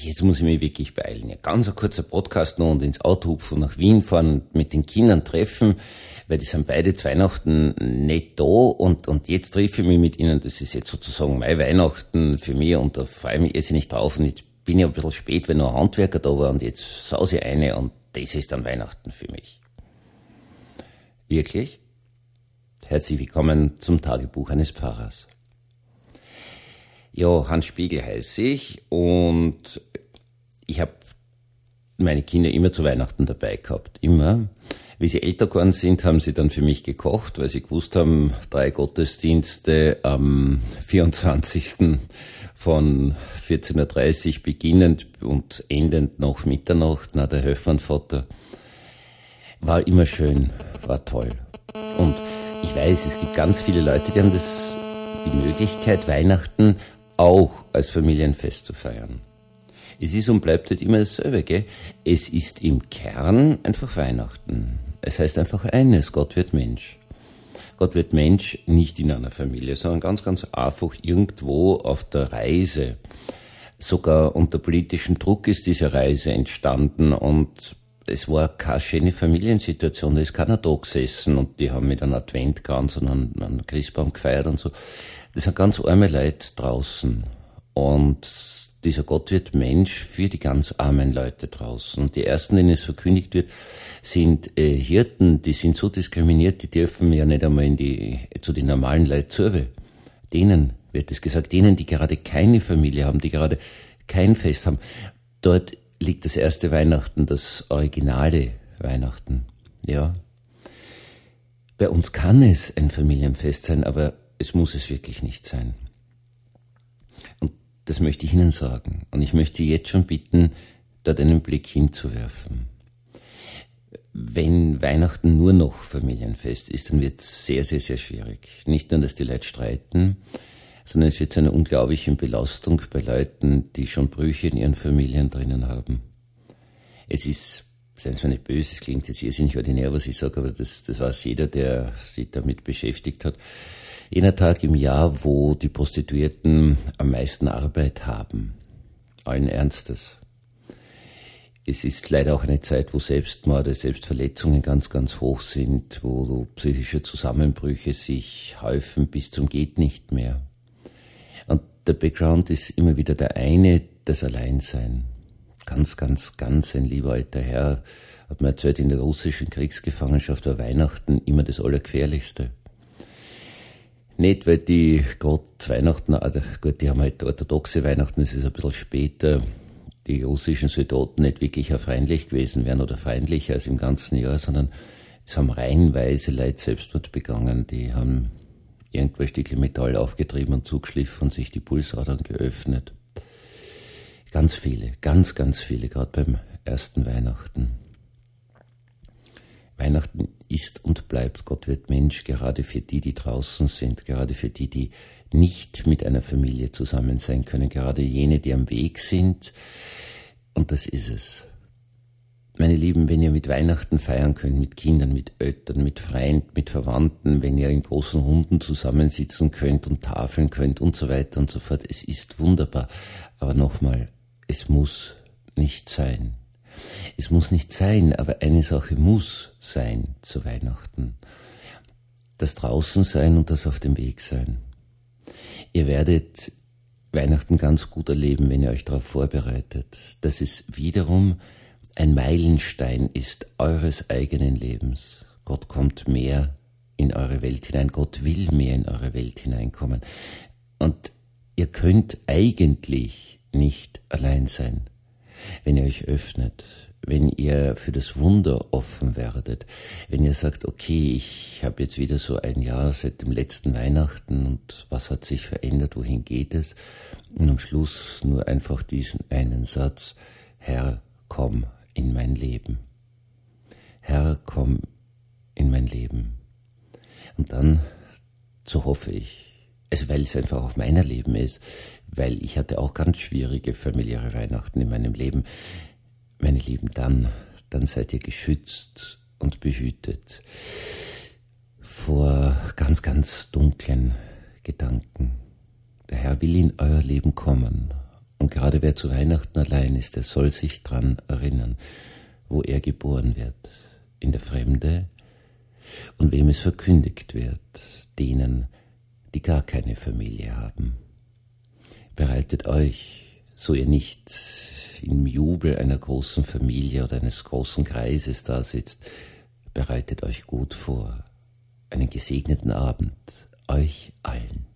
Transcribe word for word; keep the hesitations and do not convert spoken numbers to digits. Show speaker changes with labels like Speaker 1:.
Speaker 1: Jetzt muss ich mich wirklich beeilen. Ja, ganz ein kurzer Podcast noch und ins Auto hupfen, nach Wien fahren, mit den Kindern treffen, weil die sind beide zu Weihnachten nicht da und, und jetzt treffe ich mich mit ihnen. Das ist jetzt sozusagen mein Weihnachten für mich und da freue ich mich jetzt nicht drauf. Und jetzt bin ich ein bisschen spät, weil noch ein Handwerker da war und jetzt sause ich eine und das ist dann Weihnachten für mich. Wirklich? Herzlich willkommen zum Tagebuch eines Pfarrers. Ja, Hans Spiegel heiße ich und ich habe meine Kinder immer zu Weihnachten dabei gehabt, immer. Wie sie älter geworden sind, haben sie dann für mich gekocht, weil sie gewusst haben, drei Gottesdienste am vierundzwanzigsten von vierzehn Uhr dreißig beginnend und endend nach Mitternacht, na der Höfernvater, war immer schön, war toll. Und ich weiß, es gibt ganz viele Leute, die haben das, die Möglichkeit, Weihnachten auch als Familienfest zu feiern. Es ist und bleibt halt immer dasselbe, gell? Es ist im Kern einfach Weihnachten. Es heißt einfach eines, Gott wird Mensch. Gott wird Mensch nicht in einer Familie, sondern ganz, ganz einfach irgendwo auf der Reise. Sogar unter politischem Druck ist diese Reise entstanden und es war keine schöne Familiensituation, da ist keiner da gesessen und die haben mit einem Adventkranz und einem, einem Christbaum gefeiert und so. Das sind ganz arme Leute draußen und dieser Gott wird Mensch für die ganz armen Leute draußen. Und die ersten, denen es verkündigt wird, sind äh, Hirten, die sind so diskriminiert, die dürfen ja nicht einmal in die, zu den normalen Leuten zuwe. Denen wird es gesagt, denen, die gerade keine Familie haben, die gerade kein Fest haben. Dort liegt das erste Weihnachten, das originale Weihnachten, ja. Bei uns kann es ein Familienfest sein, aber es muss es wirklich nicht sein. Und das möchte ich Ihnen sagen. Und ich möchte jetzt schon bitten, dort einen Blick hinzuwerfen. Wenn Weihnachten nur noch Familienfest ist, dann wird es sehr, sehr, sehr schwierig. Nicht nur, dass die Leute streiten, sondern es wird zu einer unglaublichen Belastung bei Leuten, die schon Brüche in ihren Familien drinnen haben. Es ist, seien Sie mir nicht böse, es klingt jetzt irrsinnig ordinär, was ich sage, aber das, das weiß jeder, der sich damit beschäftigt hat. Jener Tag im Jahr, wo die Prostituierten am meisten Arbeit haben. Allen Ernstes. Es ist leider auch eine Zeit, wo Selbstmorde, Selbstverletzungen ganz, ganz hoch sind, wo psychische Zusammenbrüche sich häufen bis zum geht nicht mehr. Und der Background ist immer wieder der eine, das Alleinsein. Ganz, ganz, ganz ein lieber alter Herr hat mir erzählt, in der russischen Kriegsgefangenschaft war Weihnachten immer das Allergefährlichste. Nicht, weil die gerade Weihnachten, gut, die haben halt orthodoxe Weihnachten, es ist ein bisschen später, die russischen Soldaten nicht wirklich auch freundlich gewesen wären oder freundlicher als im ganzen Jahr, sondern es haben reihenweise Leute Selbstmord begangen, die haben irgendwo Stückchen Metall aufgetrieben und zugeschliffen und sich die Pulsadern geöffnet. Ganz viele, ganz, ganz viele, gerade beim ersten Weihnachten. Weihnachten ist und bleibt, Gott wird Mensch, gerade für die, die draußen sind, gerade für die, die nicht mit einer Familie zusammen sein können, gerade jene, die am Weg sind. Und das ist es. Meine Lieben, wenn ihr mit Weihnachten feiern könnt, mit Kindern, mit Eltern, mit Freunden, mit Verwandten, wenn ihr in großen Runden zusammensitzen könnt und tafeln könnt und so weiter und so fort, es ist wunderbar. Aber nochmal, es muss nicht sein. Es muss nicht sein, aber eine Sache muss sein zu Weihnachten. Das draußen sein und das auf dem Weg sein. Ihr werdet Weihnachten ganz gut erleben, wenn ihr euch darauf vorbereitet, dass es wiederum ein Meilenstein ist eures eigenen Lebens. Gott kommt mehr in eure Welt hinein, Gott will mehr in eure Welt hineinkommen. Und ihr könnt eigentlich nicht allein sein, wenn ihr euch öffnet, wenn ihr für das Wunder offen werdet, wenn ihr sagt, okay, ich habe jetzt wieder so ein Jahr seit dem letzten Weihnachten und was hat sich verändert, wohin geht es? Und am Schluss nur einfach diesen einen Satz, Herr, komm in mein Leben. Herr, komm in mein Leben. Und dann, so hoffe ich, also weil es einfach auch mein Leben ist, weil ich hatte auch ganz schwierige familiäre Weihnachten in meinem Leben. Meine Lieben, dann, dann seid ihr geschützt und behütet vor ganz, ganz dunklen Gedanken. Der Herr will in euer Leben kommen Und gerade wer zu Weihnachten allein ist, der soll sich dran erinnern, wo er geboren wird, in der Fremde, und wem es verkündigt wird, denen, die gar keine Familie haben. Bereitet euch, so ihr nicht im Jubel einer großen Familie oder eines großen Kreises da sitzt, bereitet euch gut vor. Einen gesegneten Abend euch allen.